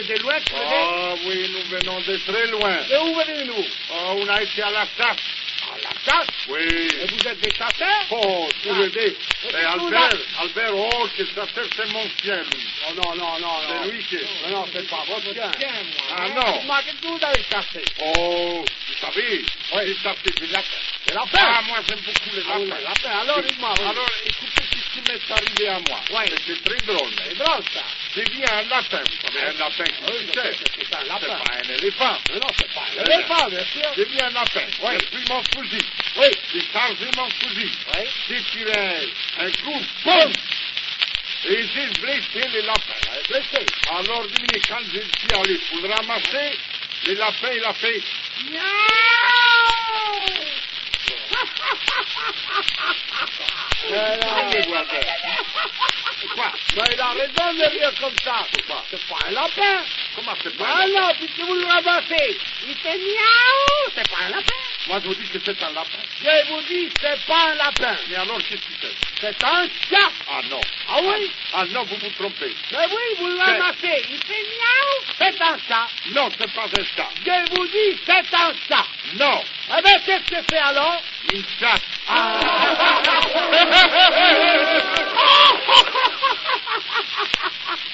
venez de loin, tu venez? Ah oui, nous venons de très loin. De où venez-nous? Oh, on a été à la chasse. À la chasse? Oui. Et vous êtes des chasseurs? Oh, tous les deux. Et Mais tout Albert, oh, quel chasseur, c'est mon chien, lui. Oh non. C'est lui qui... Non, c'est pas votre chien. Ah non. Dites-moi, qu'est-ce que vous avez chassé? Oh, vous savez, j'ai chassé des lapins. Des lapins? Ah, moi, j'aime beaucoup les Ah oui, lapins. les lapins. Alors, dites-moi. Oui. Alors, écoutez ce qui m'est arrivé à moi. Ouais. C'est très drôle. C'est drôle, ça. J'ai vu un lapin, vous savez, un lapin qui Oui, je sais que c'est un c'est lapin. pas un éléphant. Non, c'est pas un éléphant, bien sûr. J'ai vu un lapin. Oui. J'ai pris mon fusil. Oui. J'ai chargé mon fusil. Oui. J'ai tiré un coup, boum! Et j'ai blessé les lapins. Blessé. Alors, devinez, quand je suis allé pour le ramasser, le lapin, il a fait... Quoi? Mais il a raison de rire comme ça. Pourquoi? C'est pas un lapin. Comment c'est pas Ah un lapin? non, puisque vous le ramassez. Il fait miaou. C'est pas un lapin. Moi, je vous dis que c'est un lapin. Je vous dis, c'est pas un lapin. Mais alors, qu'est-ce que c'est? C'est un chat. Ah non. Ah oui? Ah non, vous vous trompez. Mais oui, vous le ramassez. Il fait miaou. C'est un chat. Non, c'est pas un chat. Je vous dis, c'est un chat. Non, Eh bien, qu'est-ce que c'est alors? une chatte. Ah.